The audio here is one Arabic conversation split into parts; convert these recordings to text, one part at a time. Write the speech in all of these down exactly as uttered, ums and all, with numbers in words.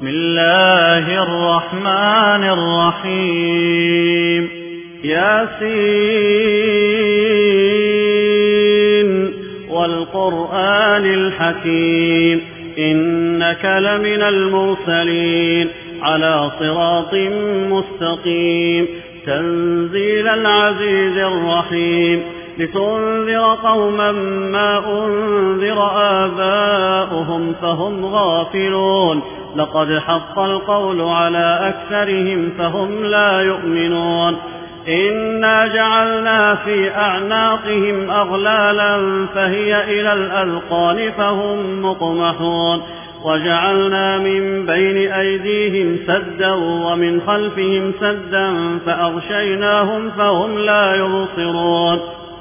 بسم الله الرحمن الرحيم ياسين والقرآن الحكيم إنك لمن المرسلين على صراط مستقيم تنزيل العزيز الرحيم لتنذر قوما ما أنذر آباؤهم فهم غافلون لقد حق القول على أكثرهم فهم لا يؤمنون إنا جعلنا في أعناقهم أغلالا فهي إلى الأذقان فهم مقمحون وجعلنا من بين أيديهم سدا ومن خلفهم سدا فأغشيناهم فهم لا يبصرون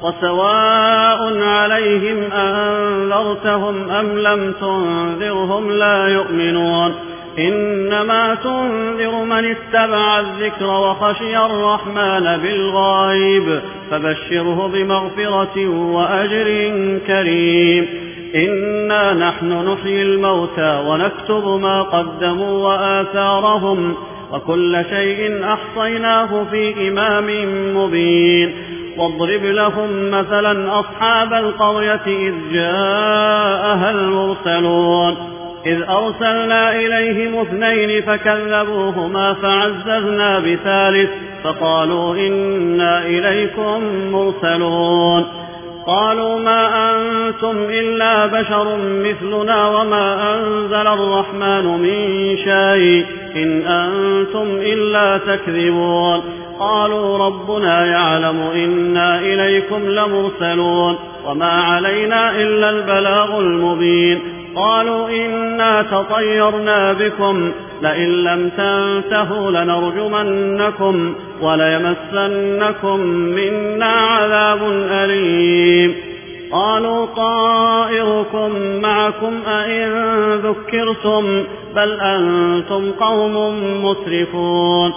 وسواء عليهم أنذرتهم أم لم تنذرهم لا يؤمنون إنما تنذر من اتبع الذكر وخشي الرحمن بالغيب فبشره بمغفرة وأجر كريم إنا نحن نحيي الموتى ونكتب ما قدموا وآثارهم وكل شيء أحصيناه في إمام مبين واضرب لهم مثلا أصحاب القرية إذ جاءها المرسلون إذ أرسلنا إليهم اثنين فكذبوهما فعززنا بثالث فقالوا إنا إليكم مرسلون قالوا ما أنتم إلا بشر مثلنا وما أنزل الرحمن من شيء إن أنتم إلا تكذبون قالوا ربنا يعلم إنا إليكم لمرسلون وما علينا إلا البلاغ المبين قالوا إنا تطيرنا بكم لئن لم تنتهوا لنرجمنكم وليمسنكم منا عذاب أليم قالوا طائركم معكم أئن ذكرتم بل أنتم قوم مسرفون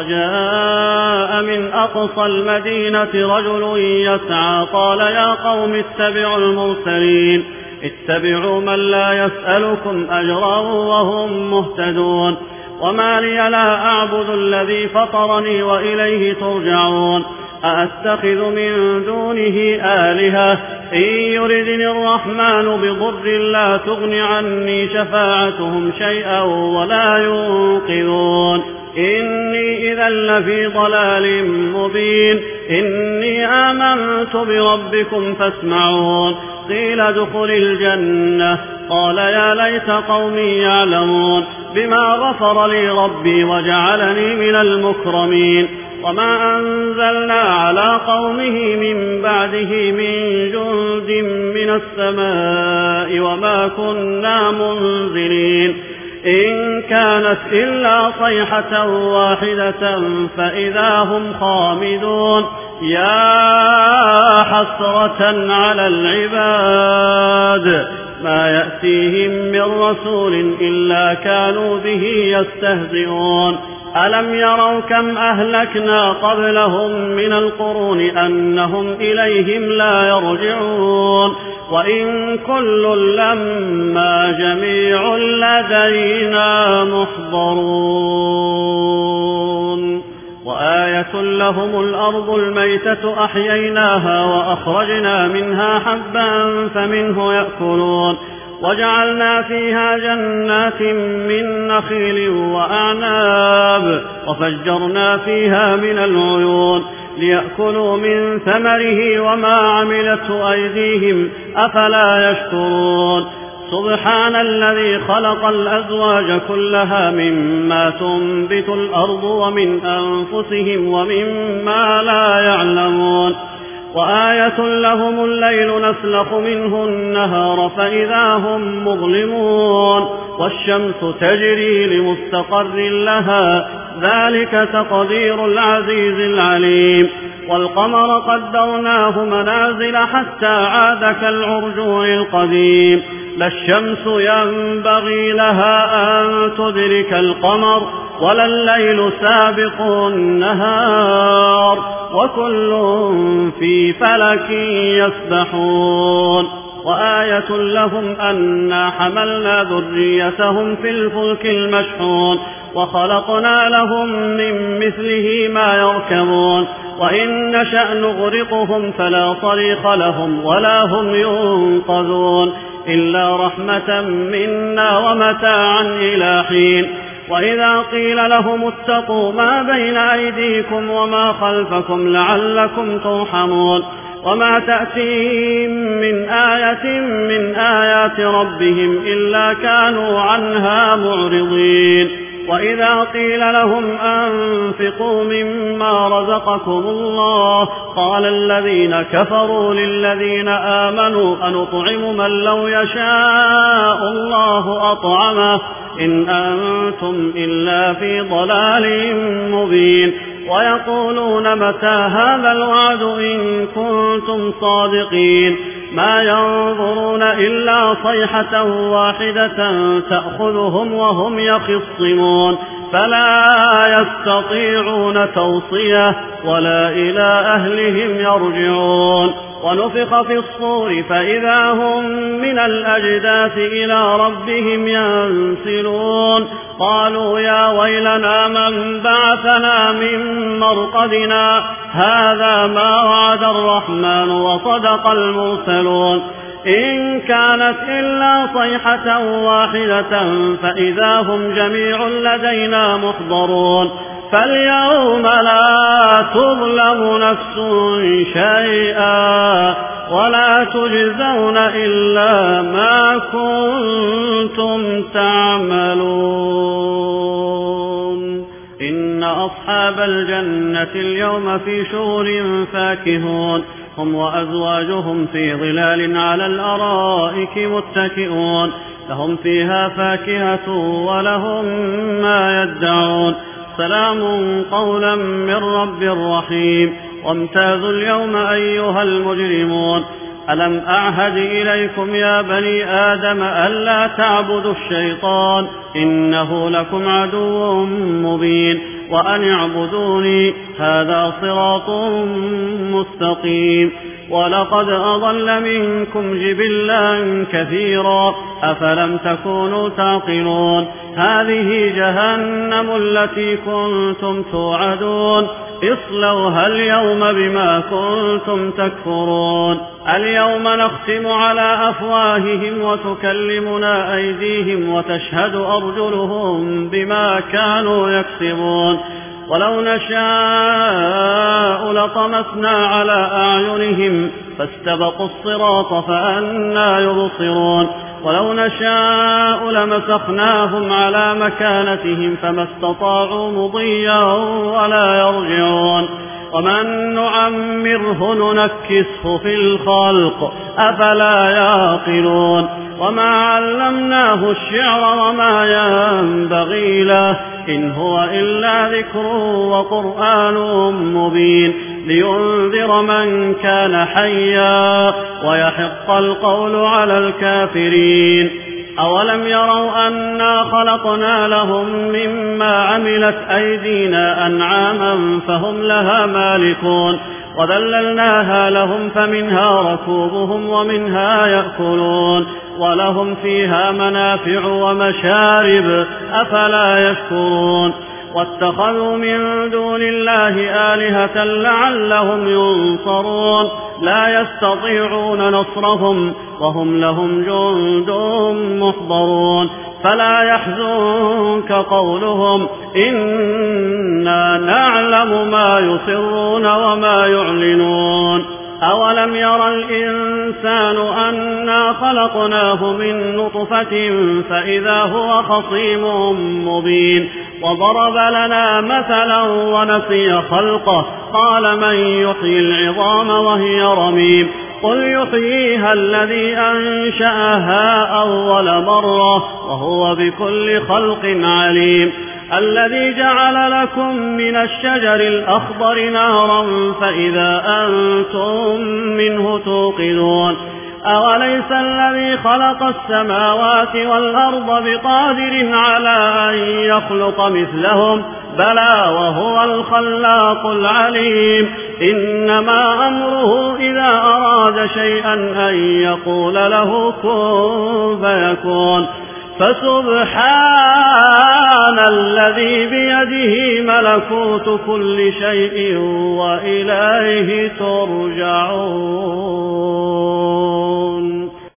وجاء من أقصى المدينة رجل يسعى قال يا قوم اتبعوا المرسلين اتبعوا من لا يسألكم أجرا وهم مهتدون وما لي لا أعبد الذي فطرني وإليه ترجعون أأتخذ من دونه آلهة إن يردني الرحمن بضر لا تغن عني شفاعتهم شيئا ولا ينقذون إني إذا لفي ضلال مبين إني آمنت بربكم فاسمعون قيل ادخل الجنة قال يا ليت قومي يعلمون بما غفر لي ربي وجعلني من المكرمين وما أنزلنا على قومه من بعده من جند من السماء وما كنا منزلين إن كانت إلا صيحة واحدة فإذا هم خامدون يا حسرة على العباد ما يأتيهم من رسول إلا كانوا به يستهزئون ألم يروا كم أهلكنا قبلهم من القرون أنهم إليهم لا يرجعون وإن كل لما جميع لدينا محضرون وآية لهم الأرض الميتة أحييناها وأخرجنا منها حبا فمنه يأكلون وجعلنا فيها جنات من نخيل وأعناب وفجرنا فيها من العيون ليأكلوا من ثمره وما عملته أيديهم أفلا يشكرون سبحان الذي خلق الأزواج كلها مما تنبت الأرض ومن أنفسهم ومما لا يعلمون وآية لهم الليل نسلخ منه النهار فإذا هم مظلمون والشمس تجري لمستقر لها ذلك تقدير العزيز العليم والقمر قدرناه منازل حتى عاد كالعرجون القديم لا الشمس ينبغي لها أن تدرك القمر ولا الليل سابق النهار وكل في فلك يسبحون وآية لهم أنا حملنا ذريتهم في الفلك المشحون وخلقنا لهم من مثله ما يركبون وإن نشأ نغرقهم فلا صريخ لهم ولا هم ينقذون إلا رحمة منا ومتاعا إلى حين. وإذا قيل لهم اتقوا ما بين أيديكم وما خلفكم لعلكم ترحمون وما تأتيهم من آية من آيات ربهم إلا كانوا عنها معرضين. وإذا قيل لهم أنفقوا مما رزقكم الله قال الذين كفروا للذين آمنوا أنطعم من لو يشاء الله أطعمه إن أنتم إلا في ضلال مبين. ويقولون متى هذا الوعد إن كنتم صادقين ما ينظرون إلا صيحة واحدة تأخذهم وهم يخصمون فلا يستطيعون توصية ولا إلى أهلهم يرجعون. ونفخ في الصور فإذا هم من الأجداث إلى ربهم ينسلون قالوا يا ويلنا من بعثنا من مرقدنا هذا ما وعد الرحمن وصدق المرسلون إن كانت إلا صيحة واحدة فإذا هم جميع لدينا محضرون فاليوم لا تظلم نفس شيئا ولا تجزون إلا ما كنتم تعملون. إن أصحاب الجنة اليوم في شغل فاكهون هم وأزواجهم في ظلال على الأرائك متكئون لهم فيها فاكهة ولهم ما يدعون سلام قولا من رب رحيم. وامتازوا اليوم أيها المجرمون ألم أعهد إليكم يا بني آدم ألا تعبدوا الشيطان إنه لكم عدو مبين وأن اعبدوني هذا صراط مستقيم. ولقد أضل منكم جبلا كثيرا أفلم تكونوا تعقلون هذه جهنم التي كنتم توعدون اصلوها اليوم بما كنتم تكفرون. اليوم نختم على أفواههم وتكلمنا أيديهم وتشهد أرجلهم بما كانوا يكسبون ولو نشاء لطمسنا على أعينهم فاستبقوا الصراط فأنى يبصرون ولو نشاء لمسخناهم على مكانتهم فما استطاعوا مضيا ولا يرجعون ومن نعمره ننكسه في الخلق أفلا يعقلون وما علمناه الشعر وما ينبغي له إن هو إلا ذكر وقرآن مبين لينذر من كان حيا ويحق القول على الكافرين. أولم يروا أنا خلقنا لهم مما عملت أيدينا أنعاما فهم لها مالكون وذللناها لهم فمنها ركوبهم ومنها يأكلون ولهم فيها منافع ومشارب أفلا يشكرون. واتخذوا من دون الله آلهة لعلهم ينصرون لا يستطيعون نصرهم وهم لهم جند محضرون فلا يحزنك قولهم إنا نعلم ما يسرون وما يعلنون. أولم ير الإنسان أنا خلقناه من نطفة فإذا هو خصيم مبين وضرب لنا مثلا ونسي خلقه قال من يحيي العظام وهي رميم قل يحييها الذي أنشأها أول مرة وهو بكل خلق عليم الذي جعل لكم من الشجر الأخضر نارا فإذا أنتم منه توقدون أوليس الذي خلق السماوات والأرض بقادر على أن يخلق مثلهم بلى وهو الخلاق العليم إنما أمره إذا أراد شيئا أن يقول له كن فيكون فسبحان الذي بيده ملكوت كل شيء وإليه ترجعون.